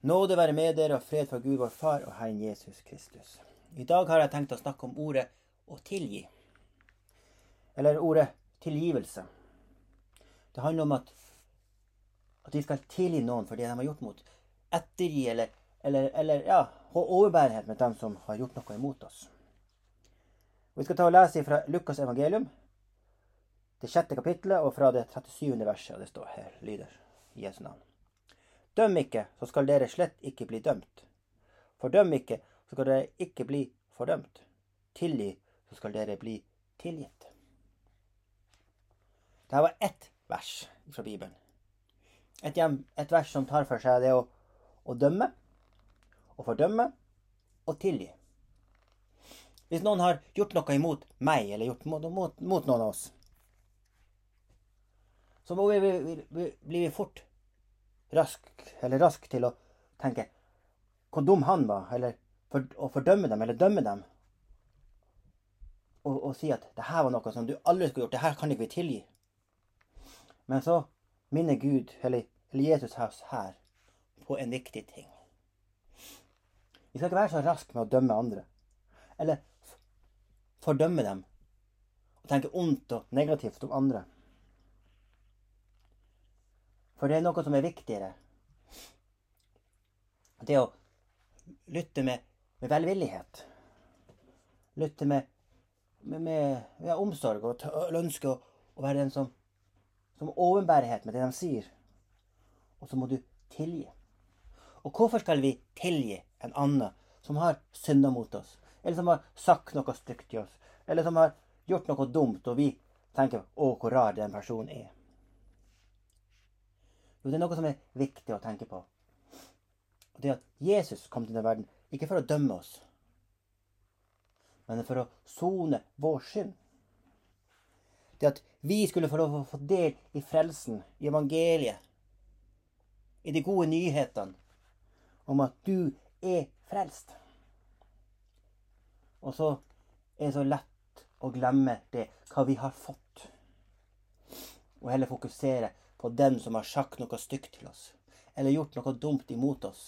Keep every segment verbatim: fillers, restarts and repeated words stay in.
Nåde være med dere og fred fra Gud vår Far og Herren Jesus Kristus. I dag har jeg tenkt å snakke om ordet å tilgi. Eller ordet tilgivelse. Det handler om at, at vi skal tilgi noen for det de har gjort mot. Ettergi eller, eller, eller ja, ha overbærenhet med dem som har gjort noe imot oss. Og vi skal ta og lese fra Lukas evangelium, det sjette kapitlet, og fra det trettisyvende verset, og det står her, lyder i Jesu navn. Døm ikke, så skal dere slett ikke bli dømt. Fordøm ikke, så skal dere ikke bli fordømt. Tilgi, så skal dere bli tilgitt. Dette var ett vers fra Bibelen. Et, et vers som tar for seg det å, å dømme, å fordømme, og tilgi. Hvis noen har gjort noe imot meg, eller gjort mot, mot, mot noen av oss, så må vi, vi, vi, blir vi fort rask, eller rask til å tenke hvor dum han var, eller for, å fordømme dem, eller dømme dem, og, og si at det her var noe som du aldri skulle gjort, det her kan ikke vi tilgi. Men så minner Gud, eller, eller Jesus her, på en viktig ting. Vi skal ikke være så rask med å dømme andre, eller fordømme dem, og tenke ondt og negativt om andre. For det er noe som er viktigere. Det å lytte med, med velvillighet. Lytte med, med, med ja, omsorg og ønske å, å være den som, som overbærighet med det de sier. Og så må du tilgi. Og hvorfor skal vi tilgi en annen som har syndet mot oss? Eller som har sagt noe stygt til oss? Eller som har gjort noe dumt, og vi tenker, å, hvor rar den personen er. Jo, det er noe som er viktig å tenke på. Og det er at Jesus kom til denne verden, ikke for å dømme oss, men for å sone vår synd. Det at vi skulle få lov å få del i frelsen, i evangeliet, i de gode nyhetene, om at du er frelst. Og så er det så lett å glemme det, hva vi har fått, og heller fokusere på den som har sagt noe stygt til oss, eller gjort noe dumt imot oss.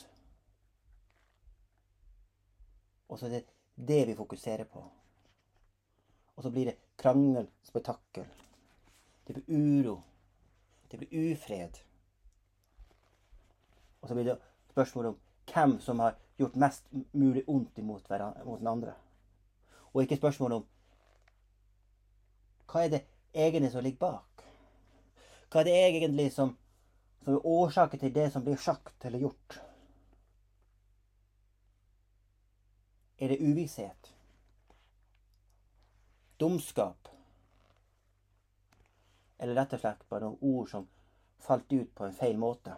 Og så er det det vi fokuserer på. Og så blir det krangel, spetakkel. Det blir uro. Det blir ufred. Og så blir det spørsmål om hvem som har gjort mest mulig ondt imot mot den andre. Og ikke spørsmål om hva er det egentlig som ligger bak. Hva er det egentlig som, som er årsaken til det som blir sagt eller gjort? Er det uvisshet? Dumskap? Eller rett og slett bare noen ord som falt ut på en feil måte?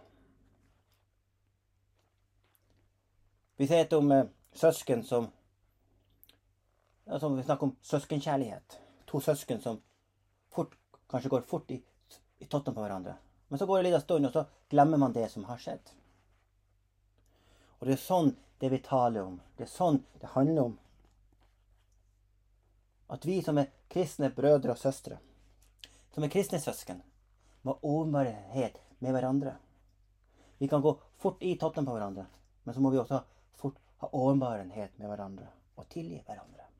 Vi ser et om eh, søsken som, ja, som vi snakker om søskenkjærlighet. To søsken som fort, kanskje går fort i i totten på hverandre. Men så går det litt av stund, og så glemmer man det som har skjedd. Og det er sånn det vi taler om. Det er sånn det handler om. At vi som er kristne brødre og søstre, som er kristne søsken, må ha overbærenhet med hverandre. Vi kan gå fort i totten på hverandre, men så må vi også fort ha overbærenhet med hverandre og tilgi hverandre.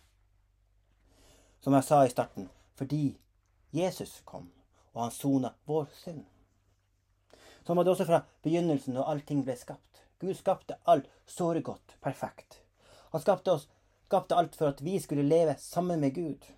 Som jeg sa i starten, fordi Jesus kom, og han sona vår synd. Sånn var det også fra begynnelsen når allting ble skapt. Gud skapte alt såre godt, perfekt. Han skapte oss, skapte alt for at vi skulle leve sammen med Gud.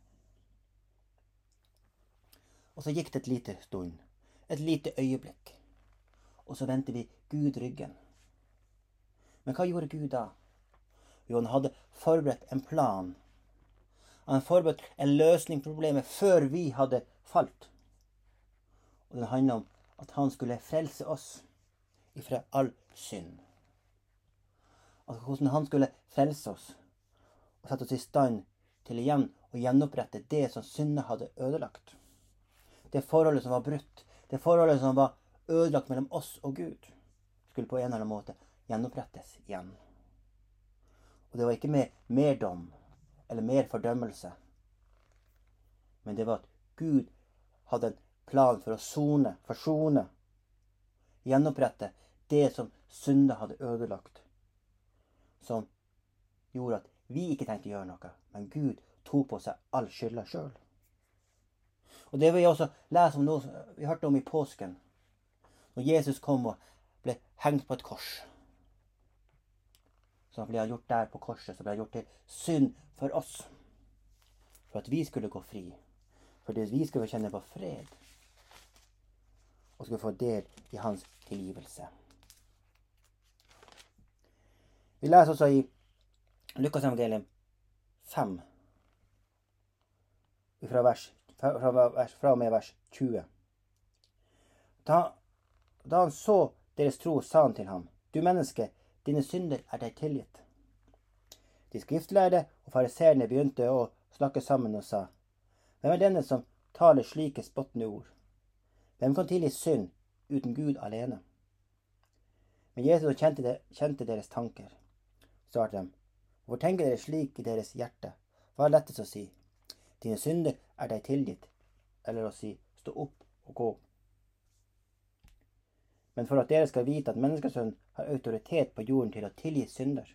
Og så gikk det et lite stund, et lite øyeblikk. Og så vendte vi Gud ryggen. Men hva gjorde Gud da? Jo, han hadde forberedt en plan. Han forberedt en løsning på problemet før vi hadde falt. Og det handler om at han skulle frelse oss ifra all synd. Altså hvordan han skulle frelse oss og sette oss i stand til igjen å gjenopprette det som synden hadde ødelagt. Det forholdet som var brutt, det forholdet som var ødelagt mellom oss og Gud, skulle på en eller annen måte gjenopprettes igjen. Og det var ikke med mer dom eller mer fordømmelse, men det var at Gud hadde en plan for å sone, forsone, gjenopprette det som synder hadde ødelagt, som gjorde at vi ikke tenkte å gjøre noe, men Gud tok på seg all skylda selv. Og det vil jeg også lese om noe vi hørte om i påsken, når Jesus kom og ble hengt på et kors. Så ble han gjort der på korset, så ble han gjort til synd for oss, for at vi skulle gå fri, for at vi skulle kjenne på fred, og skulle få del i hans tilgivelse. Vi leser også i Lukas evangelium fem, fra, vers, fra, vers, fra og med vers tjue. Da, da han så deres tro, sa han til ham, du menneske, dine synder er deg tilgitt. De skriftlærde og fariserene begynte å snakke sammen og sa, hvem er denne som taler slike spottende ord? Hvem kan tilgi synd uten Gud alene? Men Jesus kjente, det, kjente deres tanker. Svarte dem, hvorfor tenker dere slik i deres hjerte? Hva er lettest å si? Dine synder er deg tilgitt, eller å si, stå opp og gå. Men for at dere skal vite at menneskesønnen har autoritet på jorden til å tilgi synder.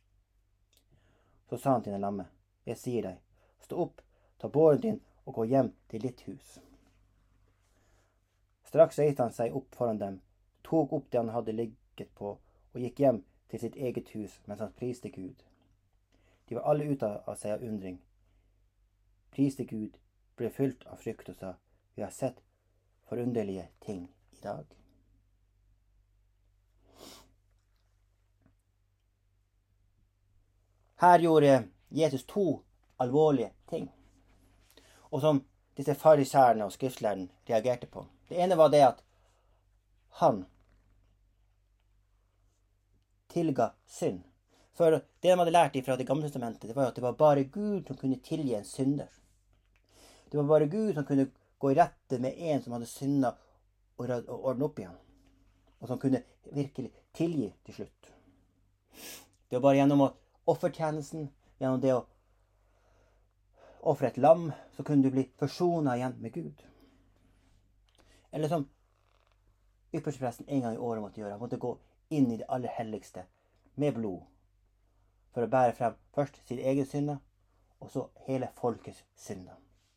Så sa han til den lamme, jeg sier deg, stå opp, ta båren din og gå hjem til ditt hus. Straks reiste han seg opp foran dem, tok opp det han hadde ligget på, og gikk hjem til sitt eget hus mens han priste Gud. De var alle ute av seg av undring. Priste Gud, ble fylt av frykt og sa, vi har sett forunderlige ting i dag. Her gjorde Jesus to alvorlige ting, og som disse fariserne og skriftlærerne reagerte på. Det ene var det at han tilga synd. For det de hadde lært fra det gamle testamentet, det var at det var bare Gud som kunne tilgi en synder. Det var bare Gud som kunne gå i rette med en som hadde syndet og ordne opp igjen, og som kunne virkelig tilgi til slutt. Det var bare gjennom å offertjenesten, gjennom det å offre et lam, så kunne du bli forsonet igjen med Gud. Eller som ypperstepresten en gang i året måtte gjøre, han måtte gå inn i det aller helligste med blod, for å bære frem først sin egen synde, og så hele folkets synde.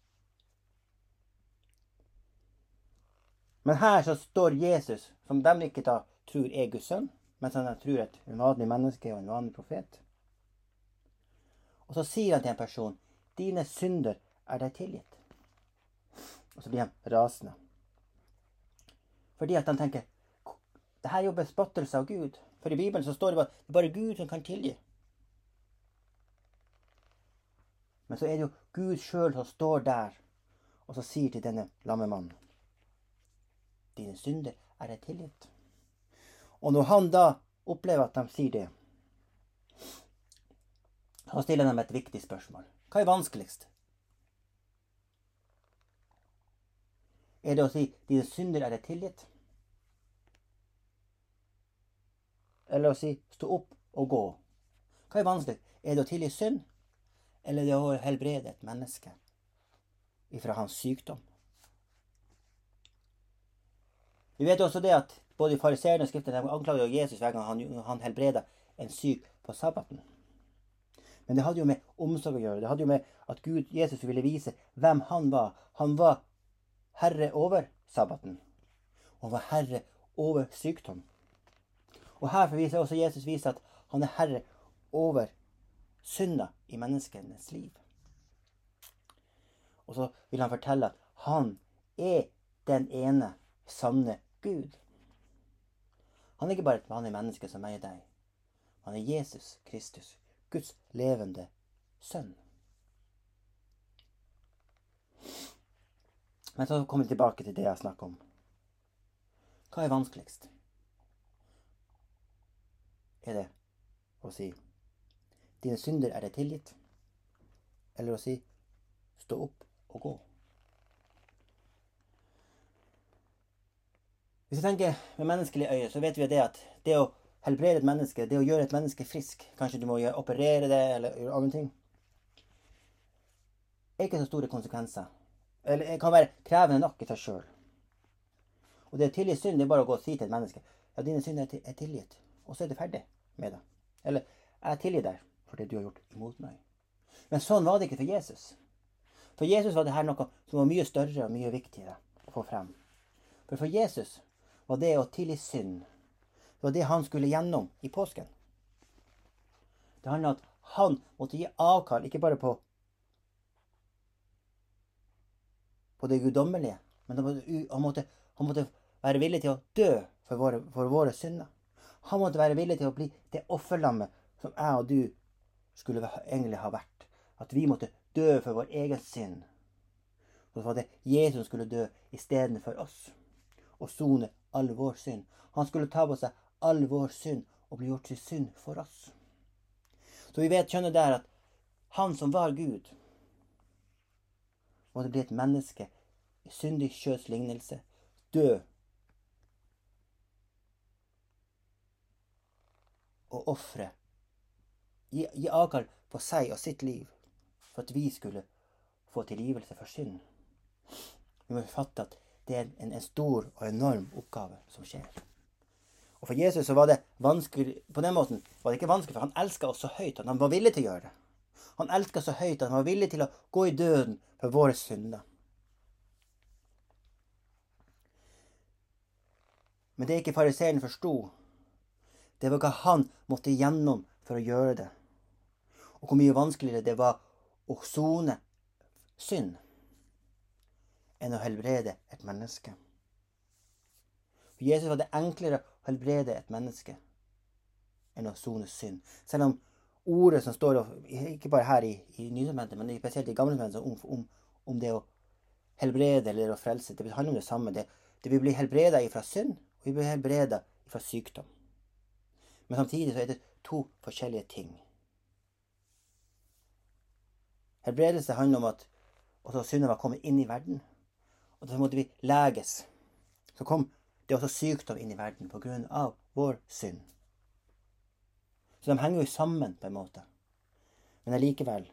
Men her så står Jesus, som de ikke da tror er Guds sønn, men som de tror et vanlig menneske og en vanlig profet. Og så sier han til en person, dine synder er deg tilgitt. Og så blir han rasende. Fordi at han tenker, det her er jo bespottelse av Gud. For i Bibelen så står det bare, det er bare Gud som kan tilgi. Men så er det jo Gud selv som står der, og så sier til denne lamme mannen, dine synder er deg tilgitt. Og når han da opplever at de sier det, så stiller de et viktig spørsmål. Hva er vanskeligst? Er det å si, dine synder er deg tilgitt? Eller å si, stå opp og gå? Hva er vanskelig? Er det å tilgi synd? Eller er det å helbrede et menneske ifra hans sykdom? Vi vet også det at både fariserene og skriftene anklager Jesus hver gang han, han helbreder en syk på sabbaten. Men det hadde jo med omsorg å gjøre. Det hadde jo med at Gud, Jesus ville vise hvem han var. Han var herre over sabbaten. Og han var herre over sykdom. Og her viser også Jesus vise at han er herre over synda i menneskenes liv. Og så vil han fortelle at han er den ene sanne Gud. Han er ikke bare et vanlig menneske som meg og deg. Han er Jesus Kristus, Guds levende sønn. Men så kommer vi tilbake til det jeg snakker om. Hva er vanskeligst? Er det å si, dine synder er deg tilgitt? Eller å si, stå opp og gå? Hvis vi tenker med menneskelig øye, så vet vi det at det å helbrede et menneske, det å gjøre et menneske frisk, kanskje du må gjøre, operere det, eller gjøre andre ting, er ikke så store konsekvenser. Eller det kan være krevende nok i seg selv. Og det å tilgi synd, det er bare å gå og si til et menneske, ja, dine synder er tilgitt. og så er det ferdig med det. Eller, jeg tilgir deg for det du har gjort imot meg. Men sånn var det ikke for Jesus. For Jesus var det her noe som var mye større og mye viktigere å få frem. For for Jesus var det å tilgi synd. Det var det han skulle gjennom i påsken. Det handlet om at han måtte gi avkall, ikke bare på, på det guddommelige, men han måtte, han, måtte, han måtte være villig til å dø for våre, for våre synder. Han måtte være villig til å bli det offerlammet som jeg og du skulle egentlig ha vært. At vi måtte dø for vår egen synd. Og så var det Jesus som skulle dø i stedet for oss. Og sone all vår synd. Han skulle ta på seg all vår synd og bli gjort til synd for oss. Så vi vet, skjønner der, at han som var Gud, måtte bli et menneske i syndig kjøds lignelse, dø og offre, gi, gi avkall på seg og sitt liv, for at vi skulle få tilgivelse for synd. Vi må fatte at det er en, en stor og enorm oppgave som skjer. Og for Jesus så var det vanskelig, på den måten var det ikke vanskelig, for han elsket oss så høyt at han var villig til å gjøre det. Han elsket så høyt at han var villig til å gå i døden for våre synder. Men det ikke fariseeren forstod, det var hva han måtte gjennom for å gjøre det. Og hvor mye vanskeligere det var å sone synd enn å helbrede et menneske. For Jesus var det enklere å helbrede et menneske enn å sone synd. Selv om ordet som står, ikke bare her i, i Nytestamentet, men spesielt i Gamle Testamentet, om, om, om det å helbrede eller å frelse, det handler om det samme. Det, det vil bli helbredet ifra synd, og vi blir helbredet ifra sykdom. Men samtidig så er det to forskjellige ting. Helbredelse handler om at også synden var kommet inn i verden, og så måtte vi leges. Så kom det også sykdom inn i verden på grunn av vår synd. Så de henger jo sammen på en måte. Men allikevel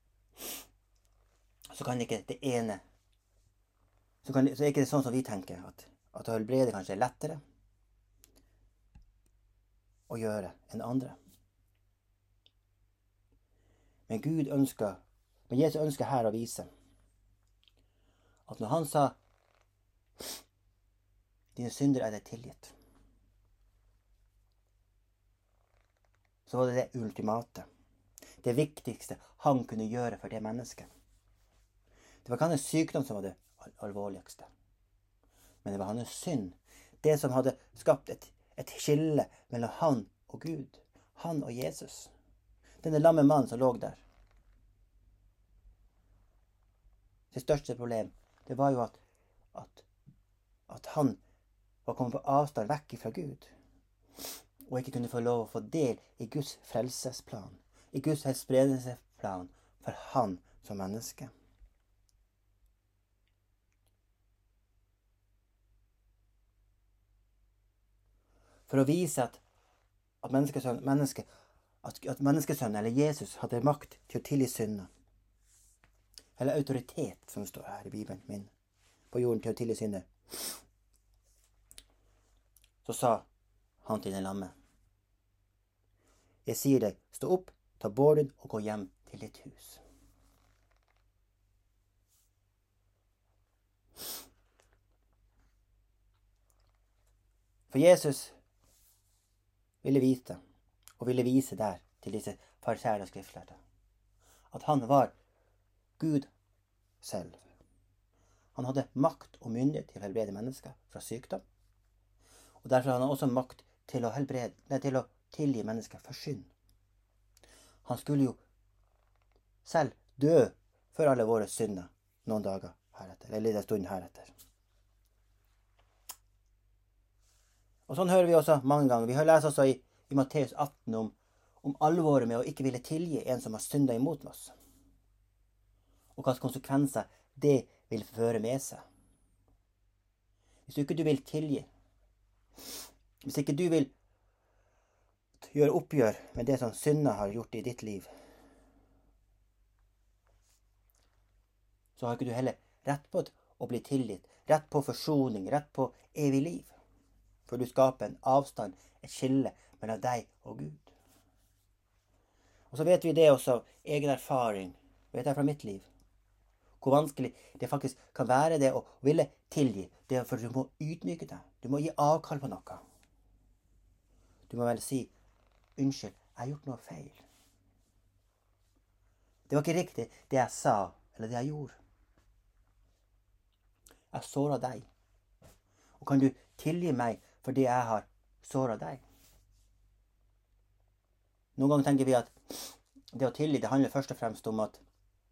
så kan ikke det ene, så, kan, så er ikke det sånn som vi tenker, at, at å helbrede kanskje er lettere å gjøre enn andre. Men Gud ønsker, men Jesus ønsker her å vise at når han sa dine synder er deg tilgitt, så var det det ultimate, det viktigste han kunne gjøre for det mennesket. Det var ikke hans sykdom som var det alvorligste, men det var hans synd, det som hadde skapt et, et skille mellom han og Gud, han og Jesus. Denne lamme mannen som lå der. Det største problem, det var jo at, at, at han var kommet på avstand vekk fra Gud, og ikke kunne få lov å få del i Guds frelsesplan, i Guds helbredelsesplan for han som menneske. For å vise at, at menneskesønnen, menneske, at, at menneskesønnen eller Jesus hadde makt til å tilgi synder, eller autoritet, som står her i Bibelen min, på jorden til å tilgi synder, så sa han til den lamme: jeg sier deg, stå opp, ta båren og gå hjem til ditt hus. For Jesus ville vite, og ville vise der til disse fariseere og skriftlærde, at han var Gud selv. Han hadde makt og myndighet til å helbrede mennesker fra sykdom, og derfor hadde han også makt til å, helbrede, nei, til å tilgi mennesker for synd. Han skulle jo selv dø for alle våre synder noen dager heretter, eller en stund heretter. Og sånn hører vi også mange ganger. Vi har lest også i, i Matteus atten om, om alvoret med å ikke ville tilgi en som har syndet imot oss, og hva konsekvenser det vil føre med seg. Hvis ikke du vil tilgi, hvis ikke du vil gjøre oppgjør med det som synder har gjort i ditt liv, så har ikke du heller rett på å bli tilgitt, rett på forsoning, rett på evig liv. For du skaper en avstand, et skille mellom deg og Gud. Og så vet vi det også av egen erfaring, vet jeg fra mitt liv, hvor vanskelig det faktisk kan være det å ville tilgi. Det er for du må ydmyke deg. Du må gi avkall på noe. Du må vel si, unnskyld, jeg har gjort noe feil. Det var ikke riktig det jeg sa, eller det jeg gjorde. Jeg såret deg. Og kan du tilgi meg for det jeg har såret deg? Noen ganger tenker vi at det å tilgi, det handler først og fremst om at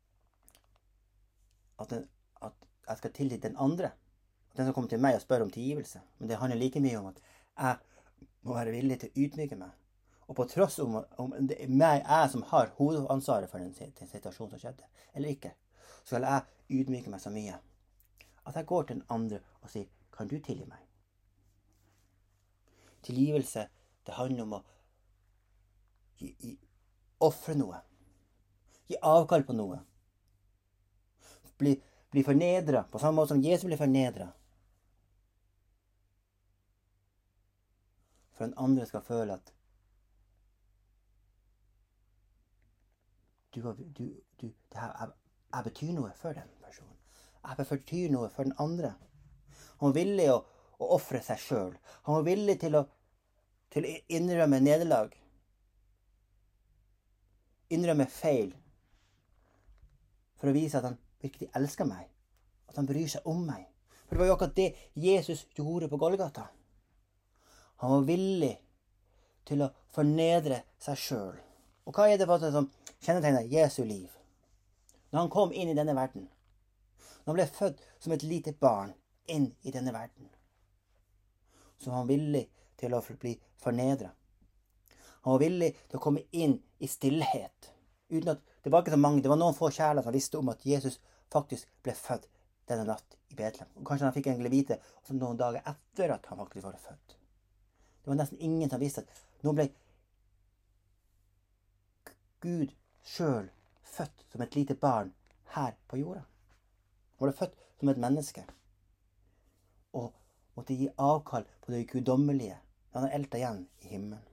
At, den, at jeg skal tilgi den andre. At den som kommer til meg og spør om tilgivelse. Men det handler like mye om at jeg må være villig til å ydmyke meg. Og på tross om, om det er meg, jeg som har hovedansvaret for den, den situasjonen som skjedde, eller ikke, så skal jeg ydmyke meg så mye at jeg går til den andre og sier, kan du tilgi meg? Tilgivelse, det handler om å gi, gi, offre noe. Gi avkall på noe. Bli, bli fornedret, på samme måte som Jesus ble fornedret. For den andre skal føle at du, du, du, det her, jeg, jeg betyr noe for den personen. Jeg betyr noe for den andre. Han var villig å, å offre seg selv. Han var villig til å, til å innrømme nederlag. Innrømme feil. For å vise at han virkelig elsker meg. At han bryr seg om meg. For det var jo akkurat det Jesus gjorde på Golgata. Han var villig til å fornedre seg selv. Og hva er det som kjennetegner Jesu liv? Når han kom inn i denne verden. Når han ble født som et lite barn inn i denne verden. Så var han villig til å bli fornedret. Han var villig til å komme inn i stillhet. Uten at det var ikke så mange, det var noen få kjærler som visste om at Jesus faktisk ble født denne natt i Betlehem. Og kanskje han fikk egentlig vite også noen dager etter at han faktisk var født. Det var nesten ingen som visste at nå ble Gud selv født som et lite barn her på jorda. Han ble født som et menneske. Og måtte gi avkall på det guddommelige da han eltet igjen i himmelen.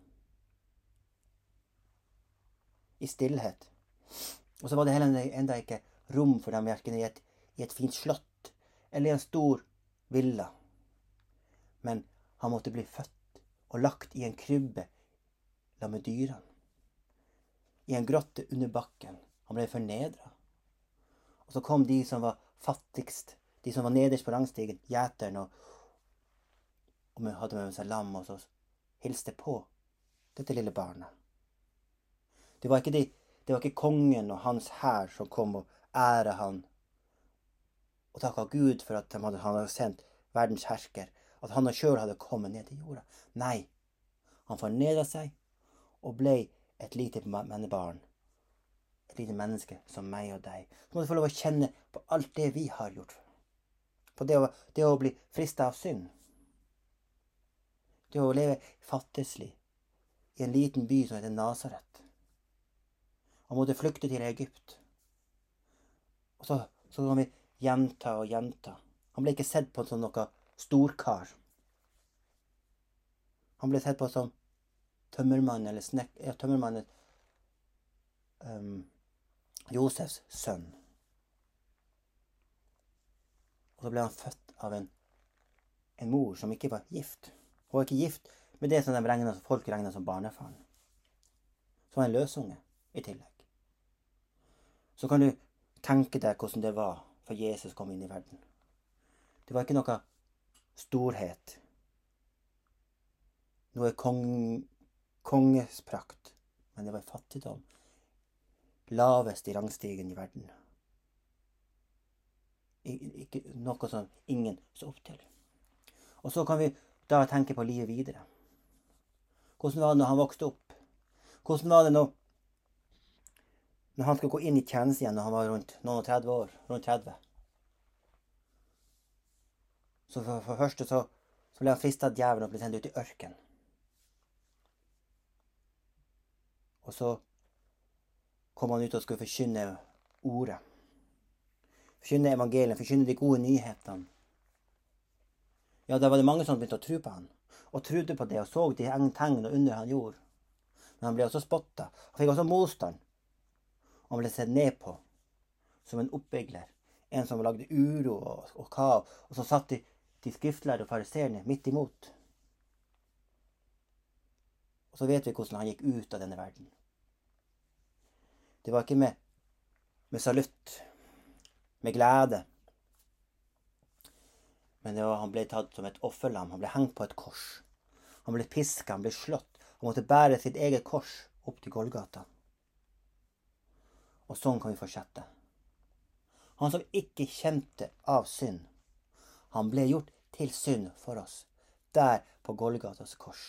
I stillhet. Og så var det heller enda ikke rom for dem hverken i et, i et fint slott eller i en stor villa. Men han måtte bli født og lagt i en krybbe la med dyrene. I en grotte under bakken. Han ble fornedret. Og så kom de som var fattigst, de som var nederst på rangstigen, gjeterne, og, og hadde med seg lam, og så hilste på dette lille barnet. Det var ikke, de, det var ikke kongen og hans hær som kom og ære han, og takket Gud for at de hadde, han hadde sendt verdens hersker, at han selv hadde kommet ned til jorda. Nei, han fornedret seg og ble et lite menneskebarn. Et lite menneske som meg og deg. Så må du få lov å kjenne på alt det vi har gjort. På det å, det å bli fristet av synd. Det å leve fattigslig i en liten by som heter Nazaret. Han måtte flykte til Egypt. Og så, så kan vi gjenta og gjenta. Han ble ikke sett på som noe storkar. Han ble sett på som tømmermann eller snek, ja, tømmermannen um, Josefs sønn. Og så ble han født av en, en mor som ikke var gift. Hun var ikke gift med det som de regnet, folk regnet som barnefaren. Så var han en løsunge i tillegg. Så kan du tenke deg hvordan det var for Jesus kom inn i verden. Det var ikke noe storhet. Noe kong, kongesprakt. Men det var fattigdom. Lavest i rangstigen i verden. Ikke noe som ingen så opp til. Og så kan vi da tenke på livet videre. Hvordan var det når han vokste opp? Hvordan var det når, når han skulle gå inn i tjeneste igjen når han var rundt noen og tretti år? Rundt tretti. Så for, for første så, så ble han fristet av djevelen og ble sendt ut i ørken. Og så kom han ut og skulle forkynne ordet. Forkynne evangeliet, forkynne de gode nyhetene. Ja, da var det mange som begynte å tro på han. og trodde på det og så de tegn og under han gjorde. Men han ble også spottet. Han fikk også motstand. Han ble sett ned på som en oppvigler. En som lagde uro og, og kav. Og så satt de, de skriftlærde og fariserene midt imot. Og så vet vi hvordan han gikk ut av denne verden. Det var ikke med, med salutt, med glede. Men det var, han ble tatt som et offerlam. Han ble hengt på et kors. Han ble pisket, han ble slått. Han måtte bære sitt eget kors opp til Golgata. Og sånn kan vi fortsette. Han som ikke kjente av synd, han ble gjort til synd for oss, der på Golgatas kors.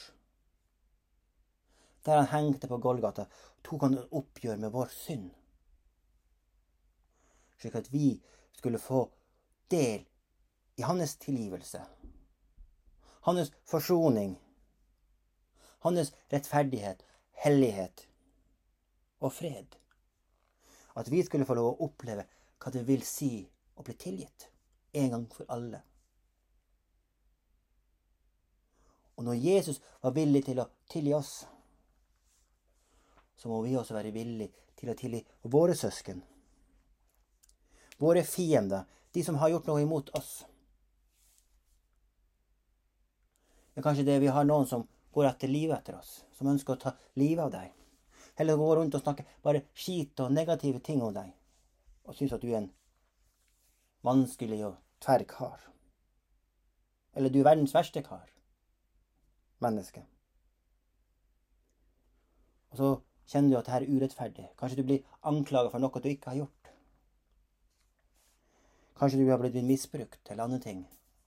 Der han hengte på Golgata, tok han oppgjør med vår synd. Slik at vi skulle få del i hans tilgivelse, hans forsoning, hans rettferdighet, hellighet og fred. At vi skulle få lov å oppleve hva det vil si å bli tilgitt, en gang for alle. Og når Jesus var villig til å tilgi oss, så må vi også være villige til å tilgi våre søsken, våre fiender, de som har gjort noe imot oss. Det er kanskje det vi har noen som går etter livet etter oss, som ønsker å ta livet av deg. Eller går rundt og snakker bare skit og negative ting om deg, og synes at du er en vanskelig og tverr kar. Eller du er verdens verste kar. Menneske. Og så kjenner du at dette er urettferdig. Kanskje du blir anklaget for noe du ikke har gjort. Kanskje du har blitt misbrukt eller andre ting.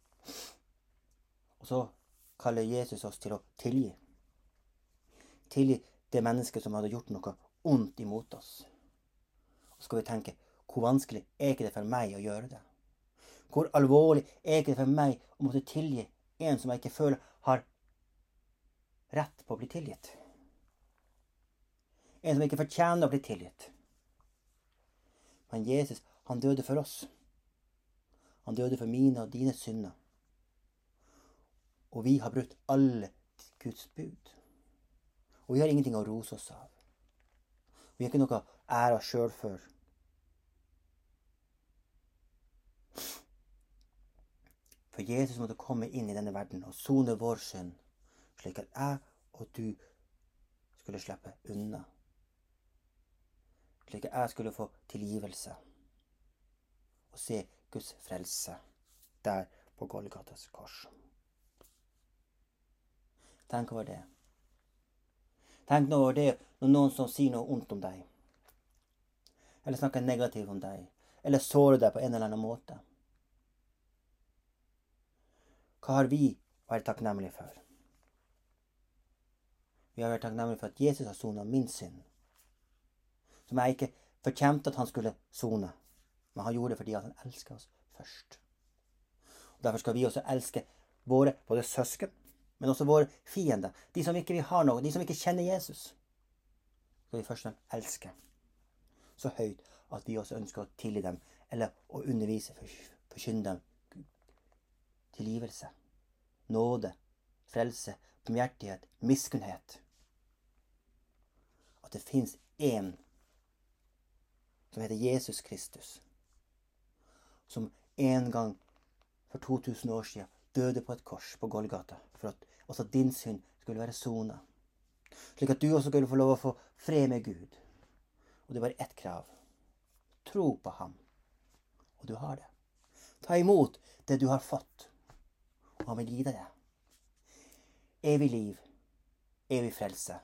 Og så kaller Jesus oss til å tilgi. Tilgi det mennesket som hadde gjort noe ondt imot oss. Og så skal vi tenke, hvor vanskelig er ikke det for meg å gjøre det? Hvor alvorlig er ikke det for meg å måtte tilgi en som jeg ikke føler har rett på å bli tilgitt? En som ikke fortjener å bli tilgitt. Men Jesus, han døde for oss. Han døde for mine og dine synder. Og vi har brutt alle Guds bud. Og vi har ingenting å rose oss av. Vi har ikke noe ære oss selv for. For Jesus måtte komme inn i denne verden og sone vår synd, slik at jeg og du skulle slippe unna. Slik at jeg skulle få tilgivelse og se Guds frelse der på Golgatas kors. Tenk over det. Tenk nå over det når noen som sier noe ondt om deg, eller snakker negativt om deg, eller sårer deg på en eller annen måte. Hva har vi vært takknemlige for? Vi har vært takknemlige for at Jesus har sonet min synd, som jeg ikke fortjente at han skulle sone, men han gjorde det fordi han elsker oss først. Og derfor skal vi også elske våre både søsken, men også våre fiender, de som ikke vil ha noe, de som ikke kjenner Jesus, skal vi først og fremst elske så høyt at vi også ønsker å tilgi dem, eller å undervise, forkynne dem tilgivelse, nåde, frelse, barmhjertighet, miskunnhet. At det finnes en som heter Jesus Kristus, som en gang for to tusen år siden døde på et kors på Golgata, for at også din synd skulle være sonet. Slik at du også skulle få lov å få fred med Gud. Og det var ett krav. Tro på ham. Og du har det. Ta imot det du har fått. Og han vil gi deg det. Evig liv. Evig frelse.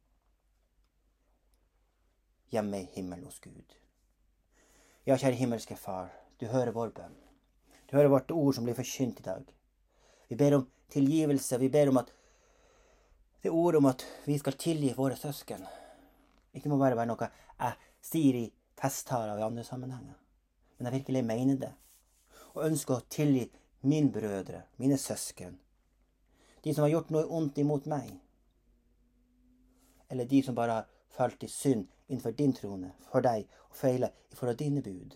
Hjemme i himmelen hos Gud. Ja, kjære himmelske far, du hører vår bønn. Du hører vårt ord som blir forkynt i dag. Vi ber om tilgivelse, vi ber om at det ord om at vi skal tilgi våre søsken ikke må bare være noe jeg sier i festtaler og i andre sammenhenger, men jeg virkelig mener det, og ønsker å tilgi mine brødre, mine søsken, de som har gjort noe ondt imot meg, eller de som bare har falt i synd innenfor din trone, for deg, og feilet i forhold til dine bud.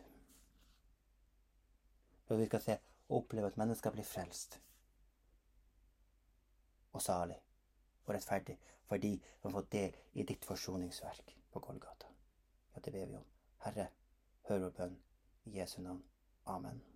For vi skal se og oppleve at mennesker blir frelst. og salig og rettferdig for de som har fått del i ditt forsoningsverk på Golgata. Ja, det ber vi om. Herre, hør vår bønn i Jesu navn. Amen.